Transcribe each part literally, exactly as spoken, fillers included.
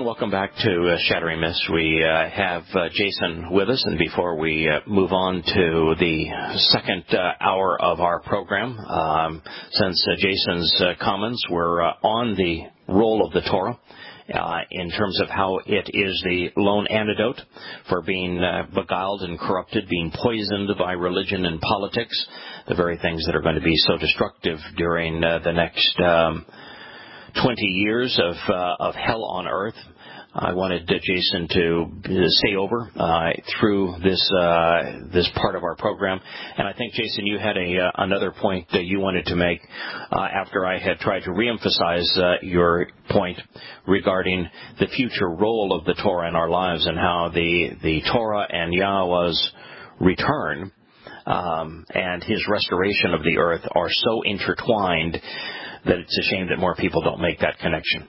everyone. Welcome back to uh, Shattering Myths. We uh, have uh, Jason with us, and before we uh, move on to the second uh, hour of our program, um, since uh, Jason's uh, comments were uh, on the role of the Torah, Uh, in terms of how it is the lone antidote for being uh, beguiled and corrupted, being poisoned by religion and politics, the very things that are going to be so destructive during uh, the next um, twenty years of, uh, of hell on earth. I wanted uh, Jason to stay over uh, through this uh, this part of our program, and I think, Jason, you had a uh, another point that you wanted to make uh, after I had tried to reemphasize uh, your point regarding the future role of the Torah in our lives and how the the Torah and Yahweh's return um, and His restoration of the earth are so intertwined that it's a shame that more people don't make that connection.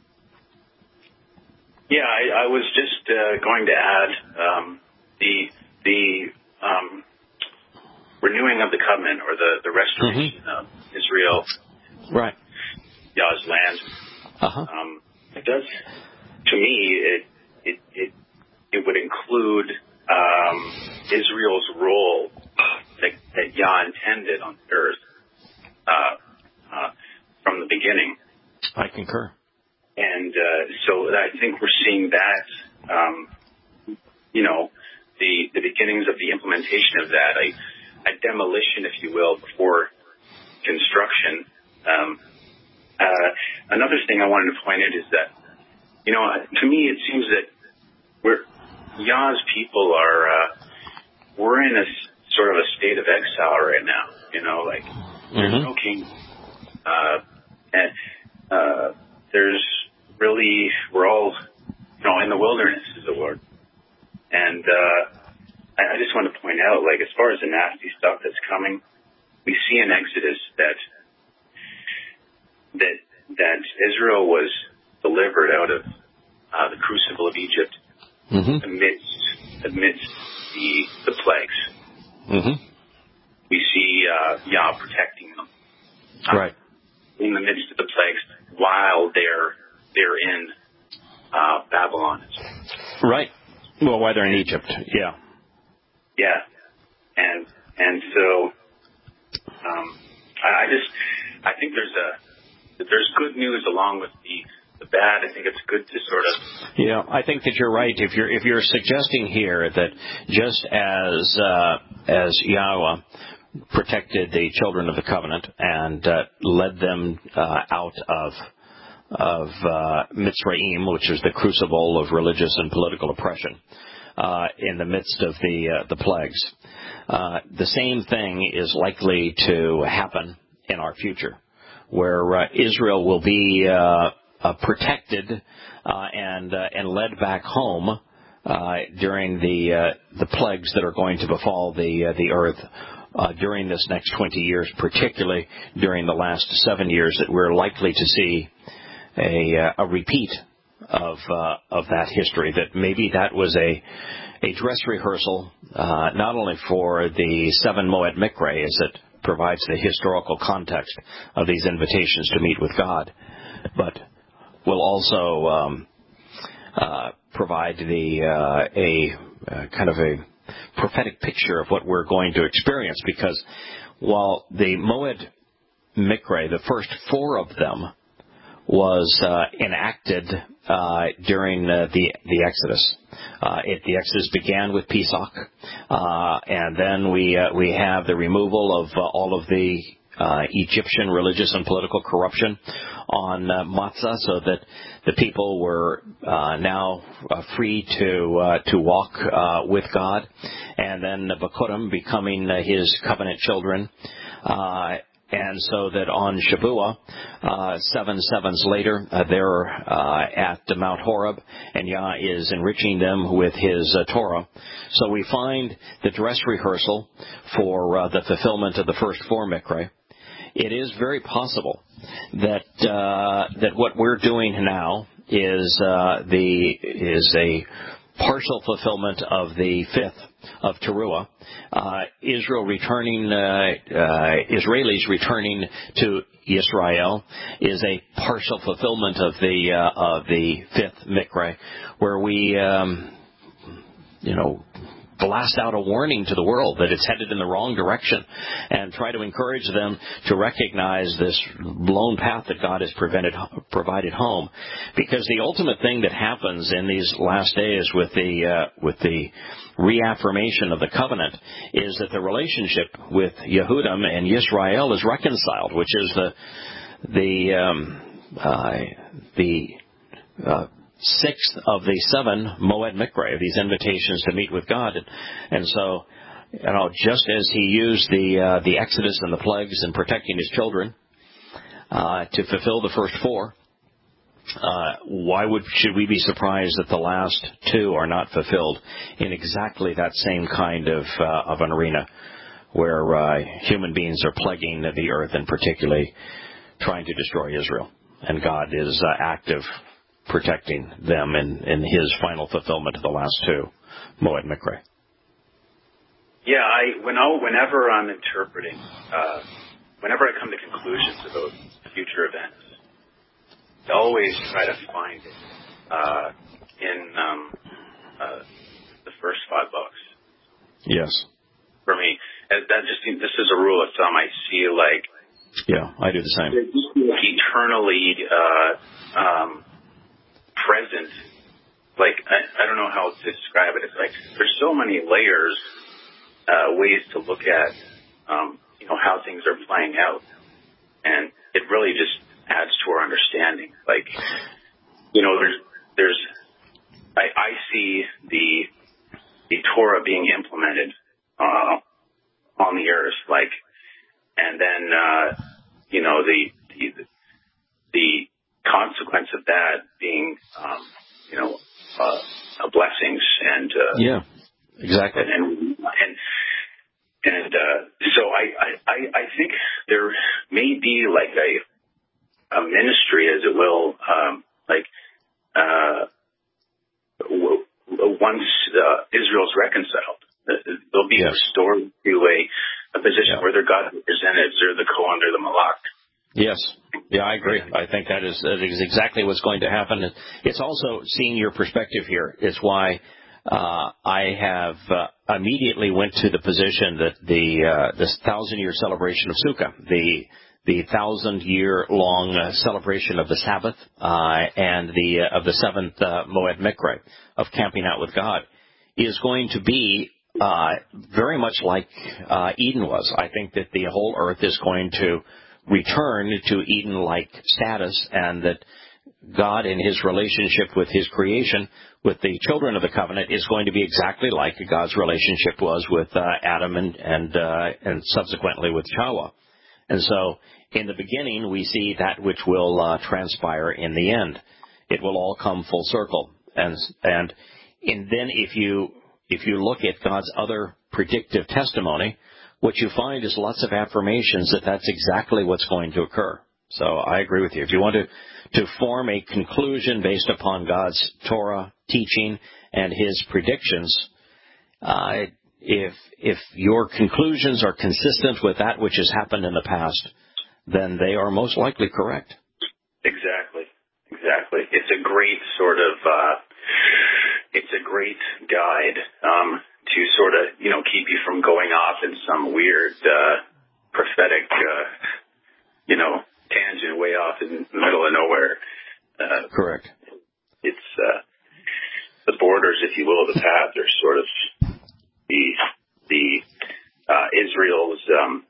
Yeah, I, I was just uh, going to add um, the the um, renewing of the covenant, or the, the restoration mm-hmm. of Israel, right? Yah's land. Uh-huh. Um, it does, to me, it it it, it would include um, Israel's role that, that Yah intended on earth uh, uh, from the beginning. I concur. And uh, so I think we're seeing that, um, you know, the, the beginnings of the implementation of that, a, a demolition, if you will, before construction. Um, uh, another thing I wanted to point out is that, you know, to me it seems that we're, Yah's people are, uh, we're in a sort of a state of exile right now, you know, like mm-hmm. there's no king, uh, and uh, there's really, we're all, you know, in the wilderness, is the word. And uh, I, I just want to point out, like, as far as the nasty stuff that's coming, we see in Exodus that that that Israel was delivered out of uh, the crucible of Egypt mm-hmm. amidst amidst the the plagues. Mm-hmm. We see uh, Yah protecting them, uh, right, in the midst of the plagues while they're they're in uh, Babylon. Right. Well, while they're in Egypt, yeah. Yeah. And and so um, I, I just I think there's a there's good news along with the, the bad. I think it's good to sort of Yeah, I think that you're right. If you're if you're suggesting here that just as uh, as Yahweh protected the children of the covenant and uh, led them uh, out of of uh, Mitzrayim, which is the crucible of religious and political oppression, uh, in the midst of the uh, the plagues. Uh, the same thing is likely to happen in our future, where uh, Israel will be uh, uh, protected uh, and uh, and led back home uh, during the uh, the plagues that are going to befall the uh, the earth uh, during this next twenty years, particularly during the last seven years that we're likely to see a, uh, a repeat of uh, of that history. That maybe that was a a dress rehearsal, uh, not only for the seven Moed Mikre, as it provides the historical context of these invitations to meet with God, but will also um, uh, provide the uh, a uh, kind of a prophetic picture of what we're going to experience. Because while the Moed Mikre, the first four of them, was uh, enacted uh, during uh, the the Exodus. Uh, it, the Exodus began with Pesach, uh, and then we uh, we have the removal of uh, all of the uh, Egyptian religious and political corruption on uh, Matzah, so that the people were uh, now uh, free to uh, to walk uh, with God, and then the Bikurim becoming uh, His covenant children. Uh, And so that on Shavuot, uh, seven sevens later, uh, they're uh, at Mount Horeb, and Yah is enriching them with His uh, Torah. So we find the dress rehearsal for uh, the fulfillment of the first four Mikre. It is very possible that uh, that what we're doing now is uh, the is a partial fulfillment of the fifth of Teruah, uh, Israel returning, uh, uh, Israelis returning to Israel is a partial fulfillment of the uh, of the fifth Mikra, where we, um, you know, blast out a warning to the world that it's headed in the wrong direction and try to encourage them to recognize this blown path that God has prevented, provided home. Because the ultimate thing that happens in these last days with the, uh, with the reaffirmation of the covenant is that the relationship with Yehudim and Yisrael is reconciled, which is the, the, um, uh, the, uh, sixth of the seven Moed Mikra, these invitations to meet with God. And, and so, you know, just as he used the uh, the Exodus and the plagues in protecting his children uh, to fulfill the first four, uh, why would should we be surprised that the last two are not fulfilled in exactly that same kind of uh, of an arena where uh, human beings are plaguing the earth and particularly trying to destroy Israel, and God is uh, active protecting them in, in his final fulfillment of the last two, Moed Mikra. Yeah, I, when I, whenever I'm interpreting, uh, whenever I come to conclusions about future events, I always try to find it uh, in um, uh, the first five books. Yes. For me, that just this is a rule of thumb. I see like yeah, I do the same. Eternally. Uh, um, present, like, I, I don't know how to describe it. It's like there's so many layers, uh, ways to look at, um, you know, how things are playing out. And it really just adds to our understanding. Like, you know, there's, there's, I, I see the, the Torah being implemented, uh, on the earth, like, and then, uh, you know, the, the, the consequence of that being, um, you know, uh, blessings and, uh, yeah, exactly. And, and, and, uh, so I, I, I think there may be like a, a ministry, as it will, um, like, uh, w- once, uh, Israel's reconciled, they'll be yes. restored to a, a position yeah. where they're God representatives or the Kohen or the Malach. Yes. Yeah, I agree. I think that is, that is exactly what's going to happen. It's also seeing your perspective here. It's why uh, I have uh, immediately went to the position that the uh, this thousand-year celebration of Sukkah, the the thousand-year-long uh, celebration of the Sabbath uh, and the uh, of the seventh uh, Moed Mikra of camping out with God, is going to be uh, very much like uh, Eden was. I think that the whole earth is going to return to Eden-like status, and that God in his relationship with his creation, with the children of the covenant, is going to be exactly like God's relationship was with uh, Adam and and, uh, and subsequently with Chawah. And so in the beginning, we see that which will uh, transpire in the end. It will all come full circle. And and, and then if you if you look at God's other predictive testimony, what you find is lots of affirmations that that's exactly what's going to occur. So I agree with you. If you want to, to form a conclusion based upon God's Torah teaching and his predictions, uh, if if your conclusions are consistent with that which has happened in the past, then they are most likely correct. Exactly. Exactly. It's a great sort of, uh, it's a great guide, um, to sort of, you know, keep you from going off in some weird, uh, prophetic, uh, you know, tangent way off in the middle of nowhere. Uh, Correct. It's, uh, the borders, if you will, of the path are sort of the, the, uh, Israel's, um,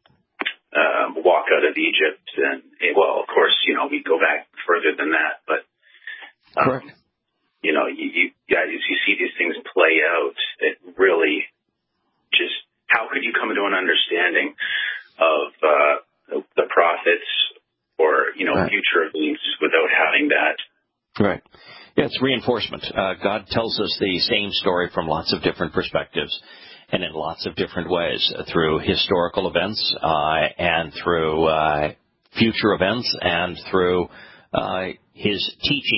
uh, walk out of Egypt. And, well, of course, you know, we go back further than that, but, um, correct. You know, you, you guys, you see these things play out, it really just, how could you come to an understanding of uh, the prophets or, you know, right. future events without having that? Right. Yeah, it's reinforcement. Uh, God tells us the same story from lots of different perspectives and in lots of different ways, uh, through historical events uh, and through uh, future events and through uh, his teaching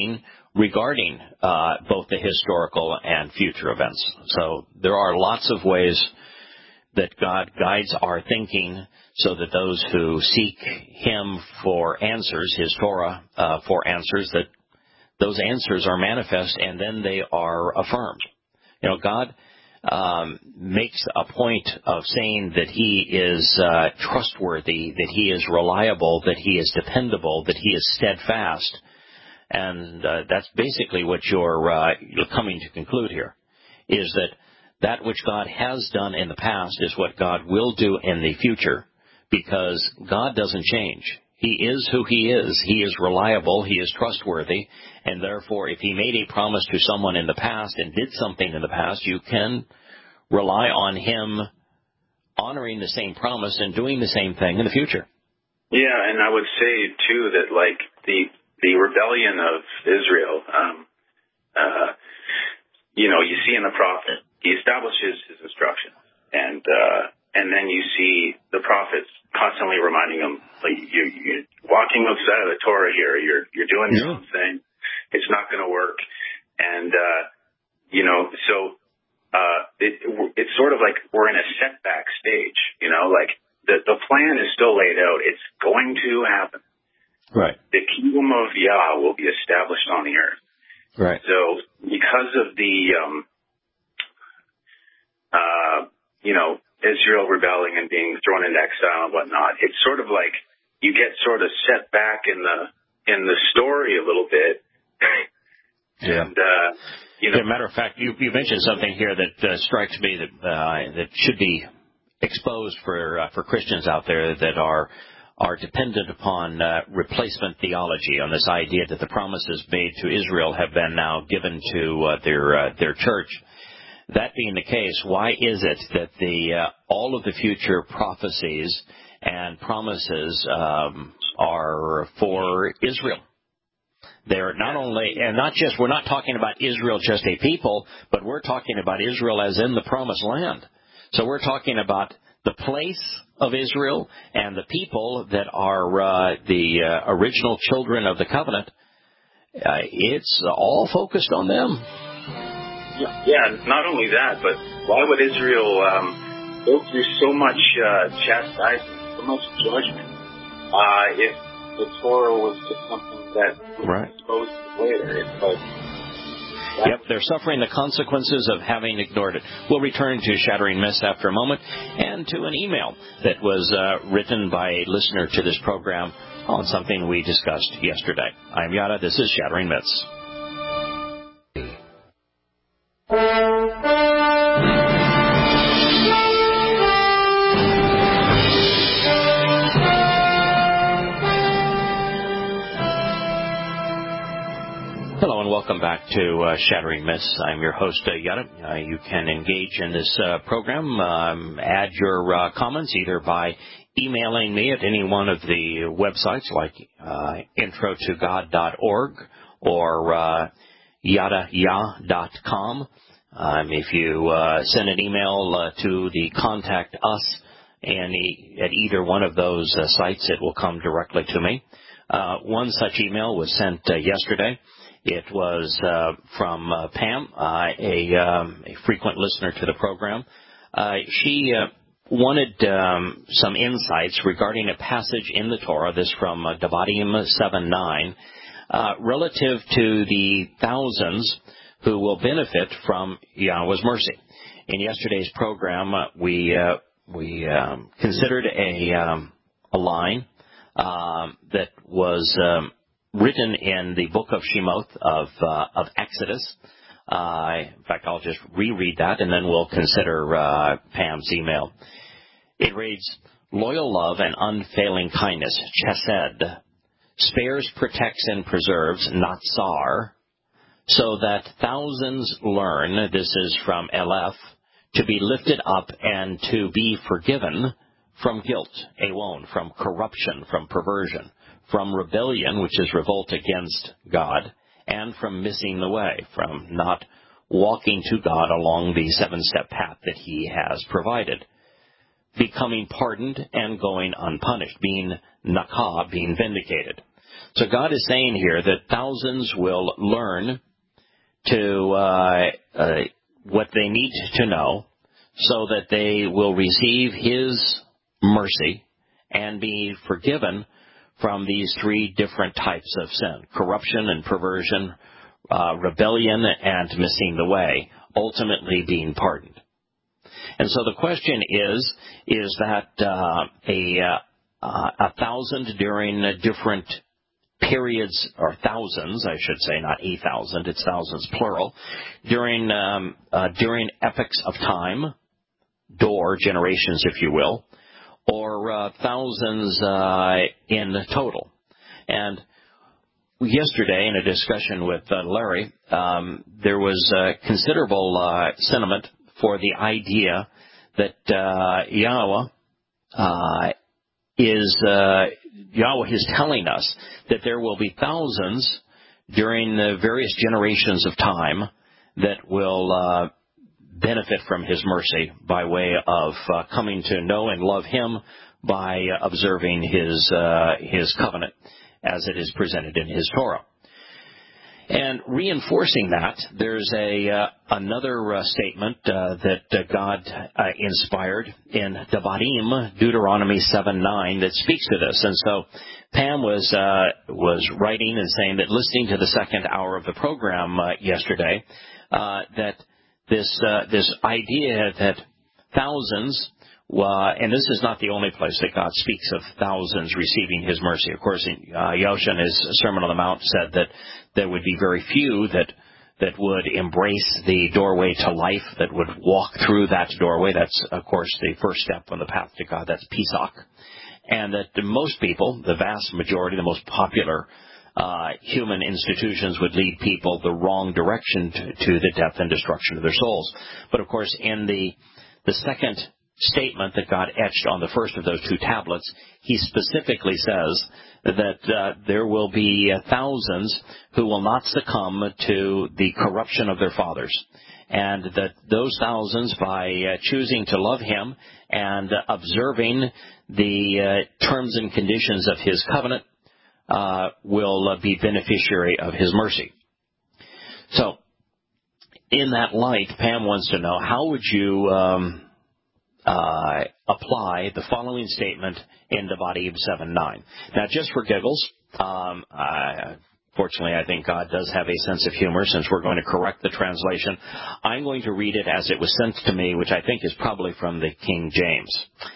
regarding uh, both the historical and future events. So there are lots of ways that God guides our thinking so that those who seek Him for answers, His Torah uh, for answers, that those answers are manifest and then they are affirmed. You know, God um, makes a point of saying that He is uh, trustworthy, that He is reliable, that He is dependable, that He is steadfast. And uh, that's basically what you're, uh, you're coming to conclude here, is that that which God has done in the past is what God will do in the future, because God doesn't change. He is who He is. He is reliable. He is trustworthy. And therefore, if He made a promise to someone in the past and did something in the past, you can rely on Him honoring the same promise and doing the same thing in the future. Yeah, and I would say, too, that, like, the the rebellion of Israel, um, uh, you know, you see in the prophet, he establishes his instruction. And uh, and then you see the prophets constantly reminding them, like, you, you're walking outside of the Torah here. You're you're doing your own thing. It's not going to work. And, uh, you know, so uh, it, it's sort of like we're in a setback stage, you know, like the, the plan is still laid out. It's going to happen. Right. The kingdom of Yah will be established on the earth. Right. So because of the, um, uh, you know, Israel rebelling and being thrown into exile and whatnot, it's sort of like you get sort of set back in the in the story a little bit. Yeah. And, uh, you know, as a matter of fact, you, you mentioned something here that uh, strikes me that uh, that should be exposed for uh, for Christians out there that are are dependent upon uh, replacement theology, on this idea that the promises made to Israel have been now given to uh, their uh, their church. That being the case, why is it that the uh, all of the future prophecies and promises um, are for Israel? They're not only, and not just, we're not talking about Israel just a people, but we're talking about Israel as in the promised land. So we're talking about the place of Israel and the people that are uh, the uh, original children of the covenant. Uh, it's all focused on them. Yeah, yeah, not only that, but why would Israel um, go through so much uh, chastisement, so much judgment, uh, if the Torah was just something that was right. exposed later? It's like, Yep, they're suffering the consequences of having ignored it. We'll return to Shattering Myths after a moment, and to an email that was uh, written by a listener to this program on something we discussed yesterday. I'm Yada. This is Shattering Myths. Hello and welcome back to uh, Shattering Myths. I'm your host, uh, Yada. Uh, you can engage in this uh, program, um, add your uh, comments either by emailing me at any one of the websites like uh, intro to god dot org or uh, yada yah dot com. Um, if you uh, send an email uh, to the Contact Us and e- at either one of those uh, sites, it will come directly to me. Uh, one such email was sent uh, yesterday. It was uh, from uh, Pam, uh, a, um, a frequent listener to the program. Uh, she uh, wanted um, some insights regarding a passage in the Torah, this from uh, Devarim seven nine, uh, relative to the thousands who will benefit from Yahweh's mercy. In yesterday's program, uh, we uh, we um, considered a um, a line um, that was um, written in the book of Shemoth of uh, of Exodus. Uh, in fact, I'll just reread that, and then we'll consider uh, Pam's email. It reads, "Loyal love and unfailing kindness, chesed, spares, protects, and preserves, not tsar, so that thousands learn," this is from Elef, "to be lifted up and to be forgiven from guilt, awon, from corruption, from perversion, from rebellion, which is revolt against God, and from missing the way, from not walking to God along the seven-step path that He has provided, becoming pardoned and going unpunished, being nakah, being vindicated." So God is saying here that thousands will learn to uh, uh, what they need to know so that they will receive His mercy and be forgiven from these three different types of sin: corruption and perversion, uh, rebellion, and missing the way, ultimately being pardoned. And so the question is, is that uh, a, uh, a thousand during different periods, or thousands, I should say, not a thousand, it's thousands plural, during um, uh, during epochs of time, door, generations, if you will, or uh, thousands uh, in total. And yesterday, in a discussion with uh, Larry, um, there was uh, considerable uh, sentiment for the idea that uh, Yahweh uh, is uh, Yahweh is telling us that there will be thousands during the various generations of time that will uh, benefit from His mercy by way of uh, coming to know and love Him by observing His uh, His covenant as it is presented in His Torah. And reinforcing that, there's a uh, another uh, statement uh, that uh, God uh, inspired in Devarim, Deuteronomy seven nine, that speaks to this. And so Pam was uh, was writing and saying that, listening to the second hour of the program uh, yesterday, uh, that this uh, this idea that thousands, Uh, and this is not the only place that God speaks of thousands receiving His mercy. Of course, uh, Yahusha in His Sermon on the Mount said that there would be very few that that would embrace the doorway to life, that would walk through that doorway. That's, of course, the first step on the path to God. That's Pesach. And that most people, the vast majority, the most popular uh, human institutions, would lead people the wrong direction to, to the death and destruction of their souls. But, of course, in the the second statement that God etched on the first of those two tablets, He specifically says that uh, there will be uh, thousands who will not succumb to the corruption of their fathers, and that those thousands, by uh, choosing to love Him and uh, observing the uh, terms and conditions of His covenant, uh, will uh, be beneficiary of His mercy. So, in that light, Pam wants to know, how would you Um, Uh, apply the following statement in Devarim seven nine. Now, just for giggles, um, uh, fortunately, I think God does have a sense of humor, since we're going to correct the translation. I'm going to read it as it was sent to me, which I think is probably from the King James.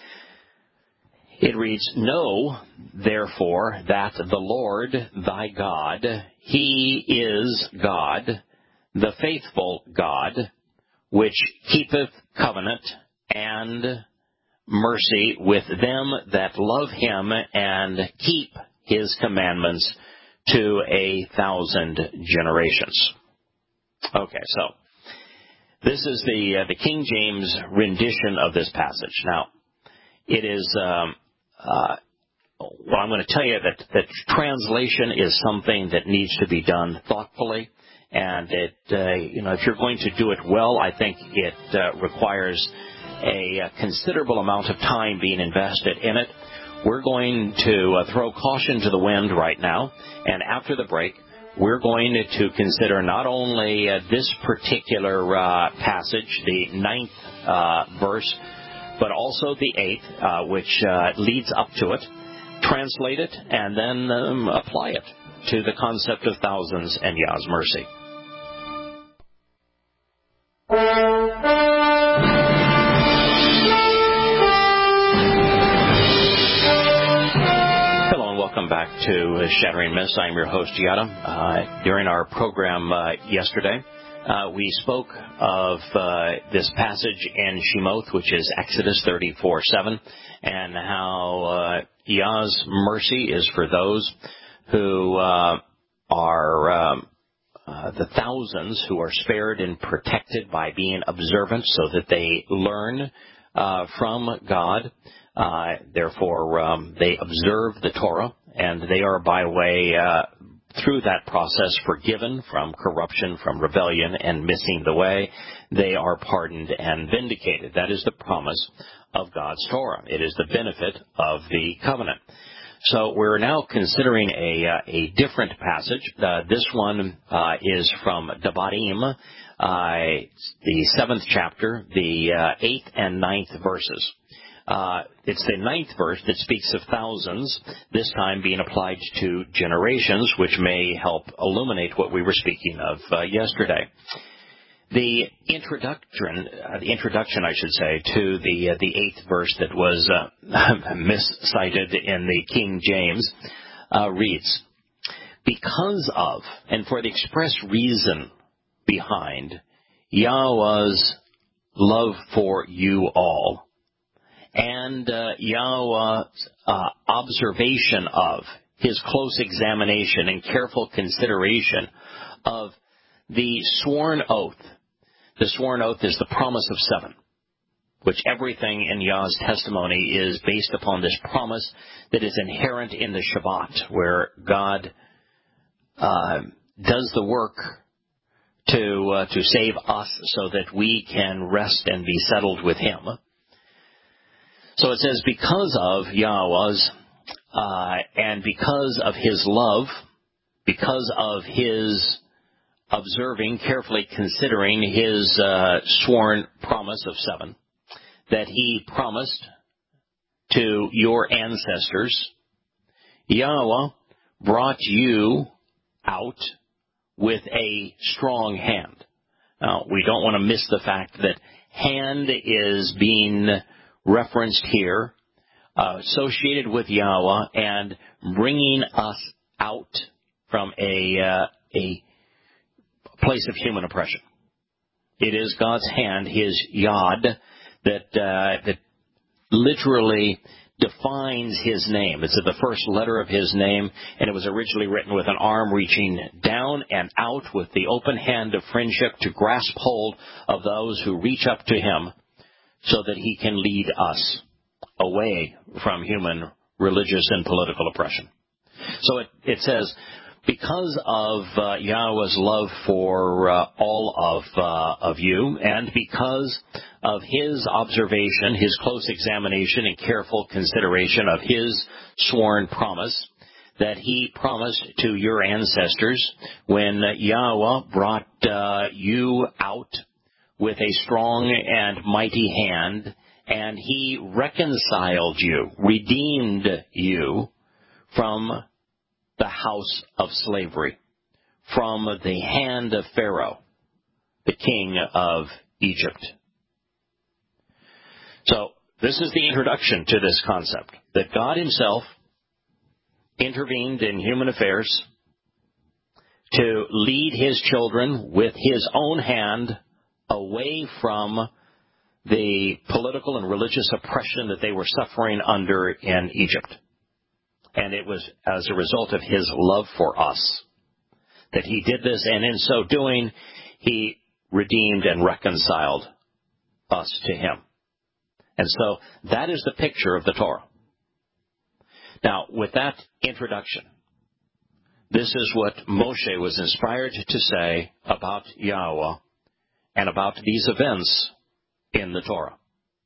It reads, "Know, therefore, that the Lord thy God, He is God, the faithful God, which keepeth covenant and mercy with them that love Him and keep His commandments to a thousand generations." Okay, so this is the uh, the King James rendition of this passage. Now, it is, um, uh, well, I'm going to tell you that, that translation is something that needs to be done thoughtfully. And it, uh, you know, if you're going to do it well, I think it uh, requires a considerable amount of time being invested in it. We're going to uh, throw caution to the wind right now, and after the break, we're going to consider not only uh, this particular uh, passage, the ninth uh, verse, but also the eighth, uh, which uh, leads up to it, translate it, and then um, apply it to the concept of thousands and Yah's mercy. Welcome back to Shattering Myths. I'm your host, Yada. Uh, during our program uh, yesterday, uh, we spoke of uh, this passage in Shemoth, which is Exodus thirty-four seven, and how uh, Yah's mercy is for those who uh, are um, uh, the thousands who are spared and protected by being observant, so that they learn uh, from God. Uh, therefore, um, they observe the Torah, and they are by way, uh, through that process, forgiven from corruption, from rebellion, and missing the way. They are pardoned and vindicated. That is the promise of God's Torah. It is the benefit of the covenant. So we're now considering a, uh, a different passage. Uh, this one uh, is from Devarim, uh, the seventh chapter, the uh, eighth and ninth verses. Uh, it's the ninth verse that speaks of thousands, this time being applied to generations, which may help illuminate what we were speaking of uh, yesterday. The introduction, uh, the introduction, I should say, to the uh, the eighth verse that was uh, miscited in the King James uh, reads, "Because of, and for the express reason behind, Yahweh's love for you all, and uh, Yahweh's uh, observation of, his close examination and careful consideration of the sworn oath." The sworn oath is the promise of seven, which everything in Yah's testimony is based upon this promise that is inherent in the Shabbat, where God uh, does the work to uh, to save us so that we can rest and be settled with Him. So it says, because of Yahweh's, uh, and because of His love, because of His observing, carefully considering His uh, sworn promise of seven, that He promised to your ancestors, Yahweh brought you out with a strong hand. Now, we don't want to miss the fact that hand is being referenced here, uh, associated with Yahweh and bringing us out from a uh, a place of human oppression. It is God's hand, His yod, that uh, that literally defines His name. It's the first letter of His name, and it was originally written with an arm reaching down and out with the open hand of friendship to grasp hold of those who reach up to Him so that He can lead us away from human religious and political oppression. So it, it says, because of uh, Yahweh's love for uh, all of uh, of you, and because of His observation, His close examination and careful consideration of His sworn promise that He promised to your ancestors when Yahweh brought uh, you out with a strong and mighty hand, and He reconciled you, redeemed you from the house of slavery, from the hand of Pharaoh, the king of Egypt. So this is the introduction to this concept, that God Himself intervened in human affairs to lead His children with His own hand away from the political and religious oppression that they were suffering under in Egypt. And it was as a result of His love for us that He did this, and in so doing, He redeemed and reconciled us to Him. And so that is the picture of the Torah. Now, with that introduction, this is what Moshe was inspired to say about Yahweh and about these events in the Torah.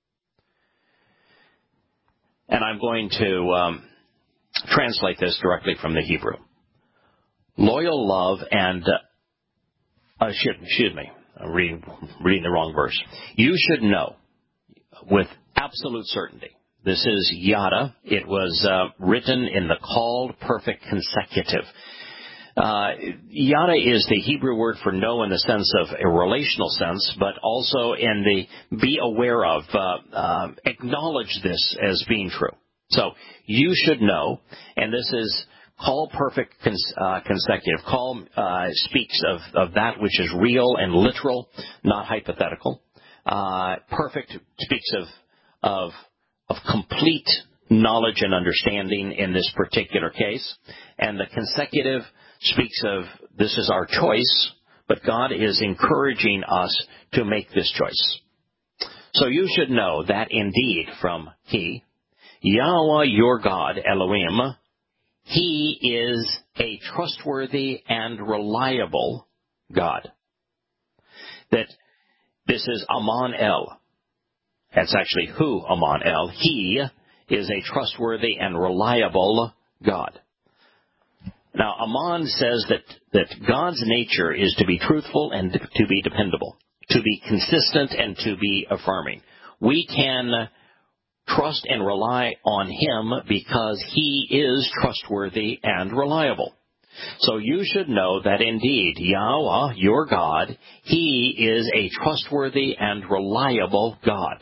And I'm going to um, translate this directly from the Hebrew. Loyal love and, uh, uh, excuse, excuse me, I'm reading, reading the wrong verse. You should know with absolute certainty. This is yada. It was uh, written in the called perfect consecutive. Uh, yada is the Hebrew word for know in the sense of a relational sense, but also in the be aware of, uh, uh, acknowledge this as being true. So you should know, and this is call perfect cons- uh, consecutive. Call uh, speaks of, of that which is real and literal, not hypothetical. Uh, perfect speaks of of of complete knowledge and understanding in this particular case, and the consecutive speaks of this is our choice, but God is encouraging us to make this choice. So you should know that indeed from He, Yahweh your God, Elohim, He is a trustworthy and reliable God. That this is Aman El. That's actually who Aman El. He is a trustworthy and reliable God. Now, Ammon says that, that God's nature is to be truthful and to be dependable, to be consistent and to be affirming. We can trust and rely on Him because He is trustworthy and reliable. So you should know that indeed, Yahweh, your God, He is a trustworthy and reliable God.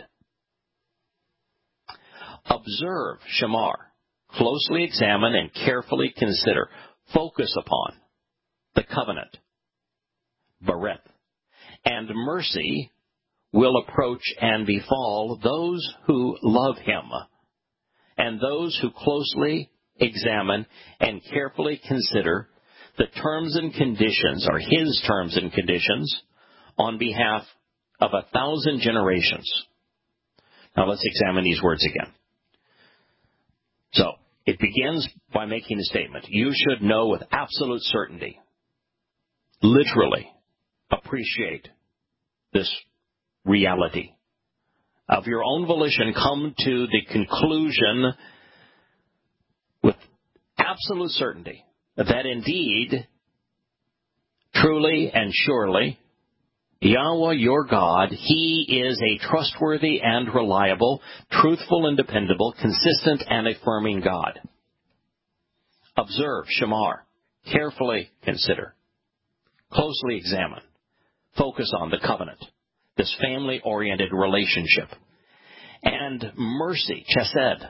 Observe, Shamar, closely examine and carefully consider, focus upon the covenant, Bereth, and mercy will approach and befall those who love Him, and those who closely examine and carefully consider the terms and conditions, or His terms and conditions, on behalf of a thousand generations. Now let's examine these words again. So, it begins by making a statement. You should know with absolute certainty, literally appreciate this reality. Of your own volition, come to the conclusion with absolute certainty that indeed, truly and surely, Yahweh your God, He is a trustworthy and reliable, truthful and dependable, consistent and affirming God. Observe, Shamar, carefully consider, closely examine, focus on the covenant, this family-oriented relationship. And mercy, chesed,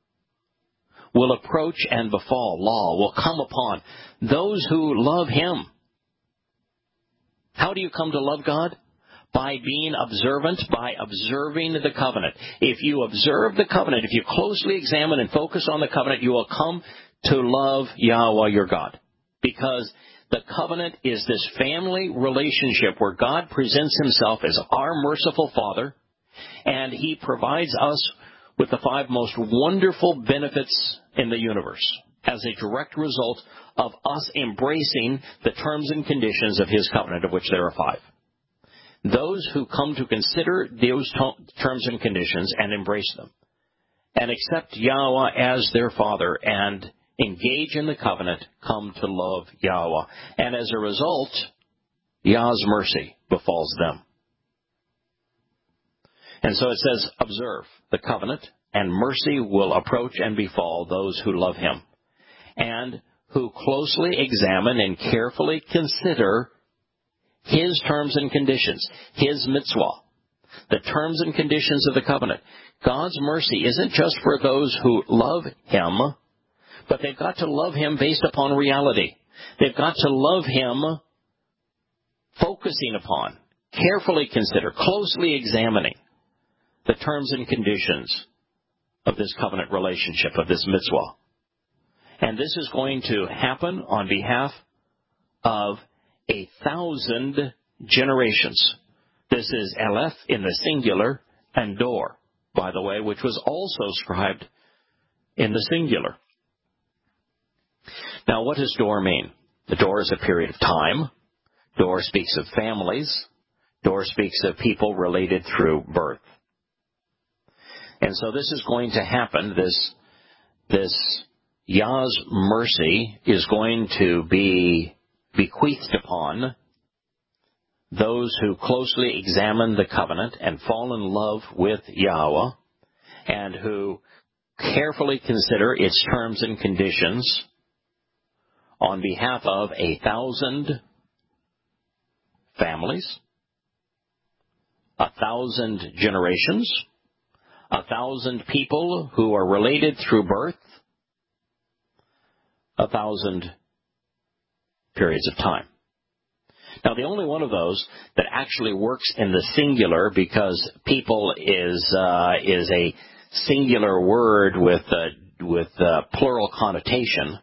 will approach and befall, law, will come upon those who love Him. How do you come to love God? By being observant, by observing the covenant. If you observe the covenant, if you closely examine and focus on the covenant, you will come to love Yahweh your God. Because the covenant is this family relationship where God presents Himself as our merciful Father, and He provides us with the five most wonderful benefits in the universe as a direct result of us embracing the terms and conditions of His covenant, of which there are five. Those who come to consider those terms and conditions and embrace them, and accept Yahweh as their Father and engage in the covenant, come to love Yahweh. And as a result, Yah's mercy befalls them. And so it says, observe the covenant, and mercy will approach and befall those who love Him, and who closely examine and carefully consider His terms and conditions, His mitzvah, the terms and conditions of the covenant. God's mercy isn't just for those who love Him, but they've got to love Him based upon reality. They've got to love Him focusing upon, carefully consider, closely examining the terms and conditions of this covenant relationship, of this mitzvah. And this is going to happen on behalf of a thousand generations. This is Aleph in the singular, and Dor, by the way, which was also scribed in the singular. Now, what does Dor mean? The Dor is a period of time. Dor speaks of families. Dor speaks of people related through birth. And so this is going to happen. This, this Yah's mercy is going to be bequeathed upon those who closely examine the covenant and fall in love with Yahweh, and who carefully consider its terms and conditions on behalf of a thousand families, a thousand generations, a thousand people who are related through birth, a thousand periods of time. Now, the only one of those that actually works in the singular, because people is uh, is a singular word with uh, with uh, plural connotation,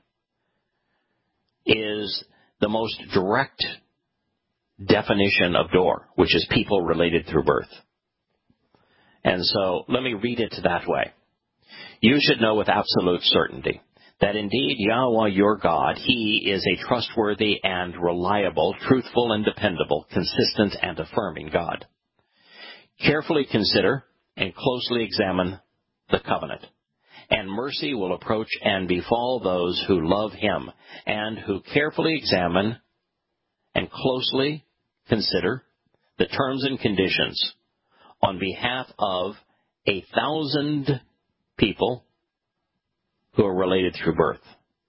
is the most direct definition of Dor, which is people related through birth. And so, let me read it that way. You should know with absolute certainty that indeed Yahweh your God, He is a trustworthy and reliable, truthful and dependable, consistent and affirming God. Carefully consider and closely examine the covenant, and mercy will approach and befall those who love him and who carefully examine and closely consider the terms and conditions on behalf of a thousand people who are related through birth.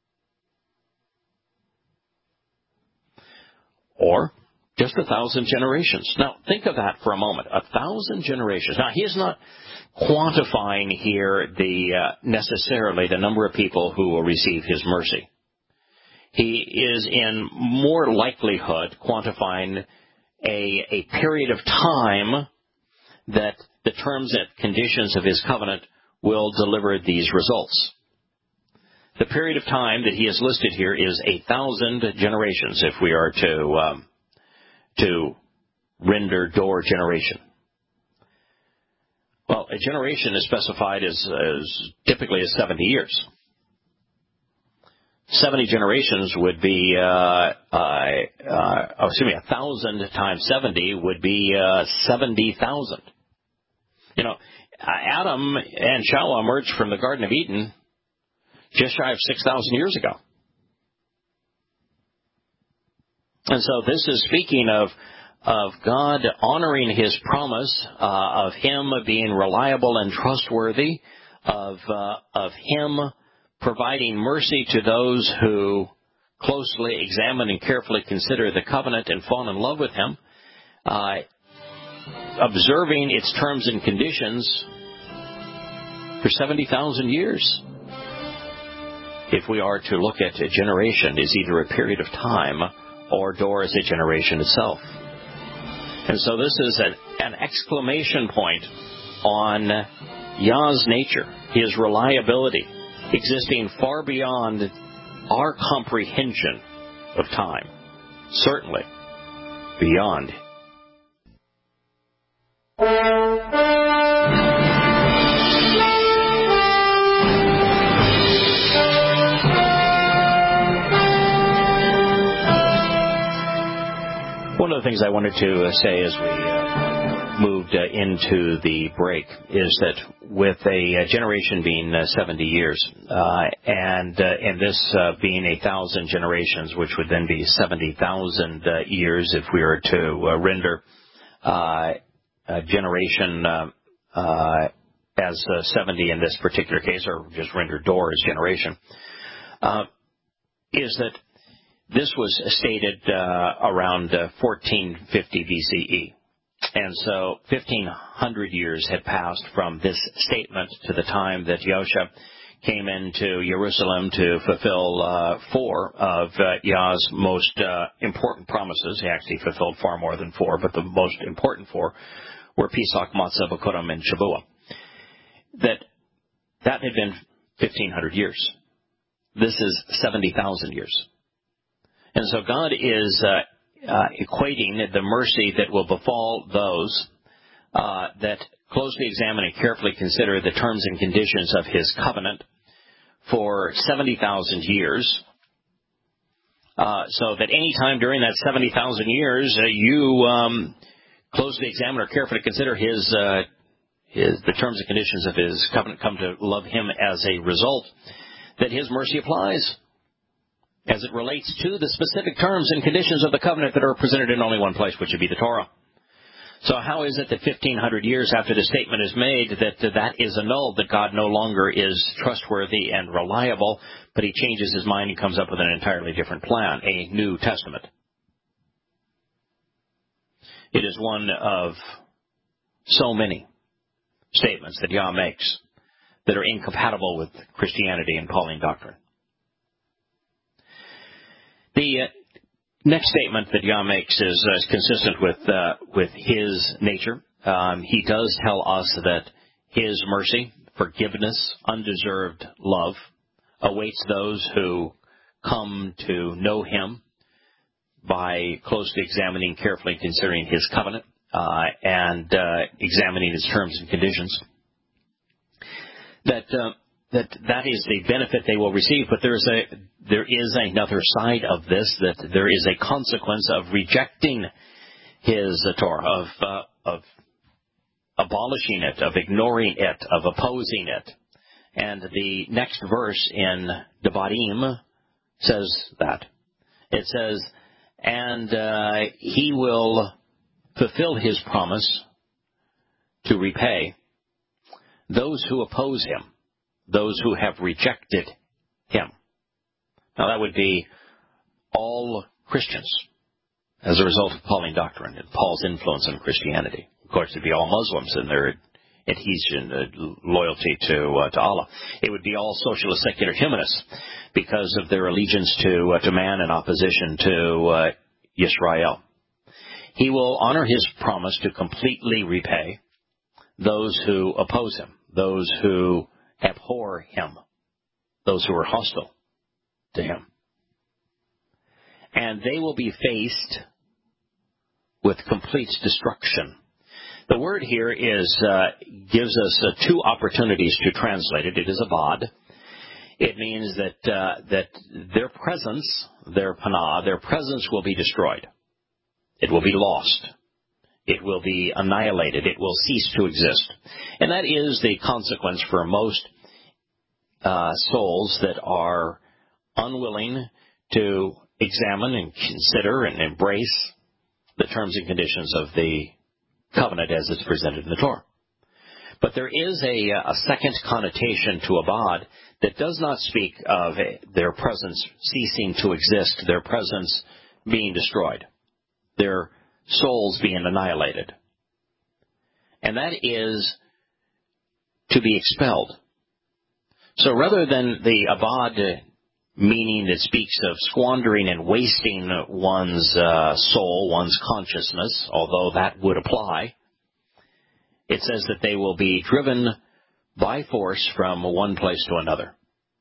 Or just a thousand generations. Now, think of that for a moment. A thousand generations. Now, he is not quantifying here the uh, necessarily the number of people who will receive his mercy. He is in more likelihood quantifying a, a period of time that the terms and conditions of his covenant will deliver these results. The period of time that he has listed here is a thousand generations, if we are to um, to render door generation. Well, a generation is specified as, as typically as seventy years. Seventy generations would be, uh, uh, uh, oh, excuse me, a thousand times seventy would be uh, seventy thousand. You know, Adam and Shawah emerged from the Garden of Eden just shy of six thousand years ago. And so this is speaking of of God honoring his promise, uh, of him being reliable and trustworthy, of uh, of him providing mercy to those who closely examine and carefully consider the covenant and fall in love with him, uh, observing its terms and conditions for seventy thousand years. If we are to look at a generation as either a period of time or door as a generation itself. And so this is an, an exclamation point on Yah's nature, his reliability, existing far beyond our comprehension of time, certainly beyond. One of the things I wanted to uh, say as we uh, moved uh, into the break is that with a, a generation being uh, seventy years, uh, and uh, and this uh, being a thousand generations, which would then be seventy thousand uh, years if we were to uh, render uh, a generation uh, uh, as uh, seventy in this particular case, or just render door as generation, uh, is that this was stated uh, around uh, fourteen fifty B C E. And so fifteen hundred years had passed from this statement to the time that Yahusha came into Jerusalem to fulfill uh, four of uh, Yah's most uh, important promises. He actually fulfilled far more than four, but the most important four were Pesach, Matzah, Bikurim, and Shavuot. That, that had been fifteen hundred years. This is seventy thousand years. And so God is uh, uh, equating the mercy that will befall those uh, that closely examine and carefully consider the terms and conditions of his covenant for seventy thousand years. Uh, so that any time during that seventy thousand years, uh, you um, closely examine or carefully consider his, uh, his the terms and conditions of his covenant, come to love him as a result, that his mercy applies as it relates to the specific terms and conditions of the covenant that are presented in only one place, which would be the Torah. So how is it that fifteen hundred years after the statement is made that that is annulled, that God no longer is trustworthy and reliable, but he changes his mind and comes up with an entirely different plan, a New Testament? It is one of so many statements that Yah makes that are incompatible with Christianity and Pauline doctrine. The uh, next statement that Yah makes is uh, consistent with uh, with his nature. Um, he does tell us that his mercy, forgiveness, undeserved love awaits those who come to know him by closely examining, carefully considering his covenant uh, and uh, examining his terms and conditions. That uh, that that is the benefit they will receive, but there is a there is another side of this, that there is a consequence of rejecting his uh, Torah, of uh, of abolishing it, of ignoring it, of opposing it. And the next verse in Devarim says that. It says, and uh, he will fulfill his promise to repay those who oppose him, those who have rejected him. Now that would be all Christians as a result of Pauline doctrine and Paul's influence on Christianity. Of course, it would be all Muslims and their adhesion, uh, loyalty to uh, to Allah. It would be all socialist secular humanists because of their allegiance to uh, to man and opposition to uh, Israel. He will honor his promise to completely repay those who oppose him, those who abhor him, those who are hostile to him. And they will be faced with complete destruction. The word here is uh, gives us uh, two opportunities to translate it. It is abad. It means that uh, that their presence, their panah, their presence will be destroyed. It will be lost. It will be annihilated. It will cease to exist. And that is the consequence for most uh, souls that are unwilling to examine and consider and embrace the terms and conditions of the covenant as it's presented in the Torah. But there is a, a second connotation to abad that does not speak of their presence ceasing to exist, their presence being destroyed, their souls being annihilated. And that is to be expelled. So rather than the abad meaning that speaks of squandering and wasting one's uh, soul, one's consciousness, although that would apply, it says that they will be driven by force from one place to another.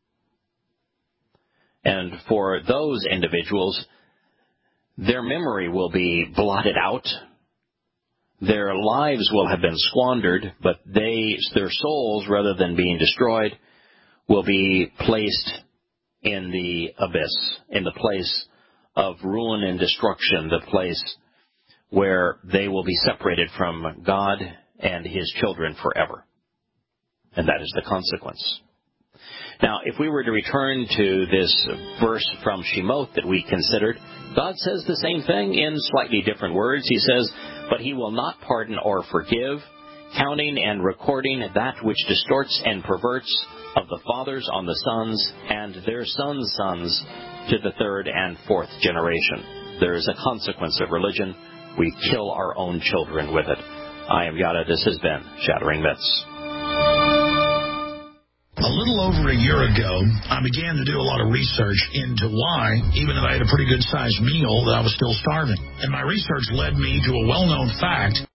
And for those individuals, their memory will be blotted out. Their lives will have been squandered, but they, their souls, rather than being destroyed, will be placed in the abyss, in the place of ruin and destruction, the place where they will be separated from God and his children forever. And that is the consequence. Now, if we were to return to this verse from Shemot that we considered, God says the same thing in slightly different words. He says, but he will not pardon or forgive, counting and recording that which distorts and perverts of the fathers on the sons and their sons' sons to the third and fourth generation. There is a consequence of religion. We kill our own children with it. I am Yada. This has been Shattering Myths. A little over a year ago, I began to do a lot of research into why, even if I had a pretty good-sized meal, that I was still starving. And my research led me to a well-known fact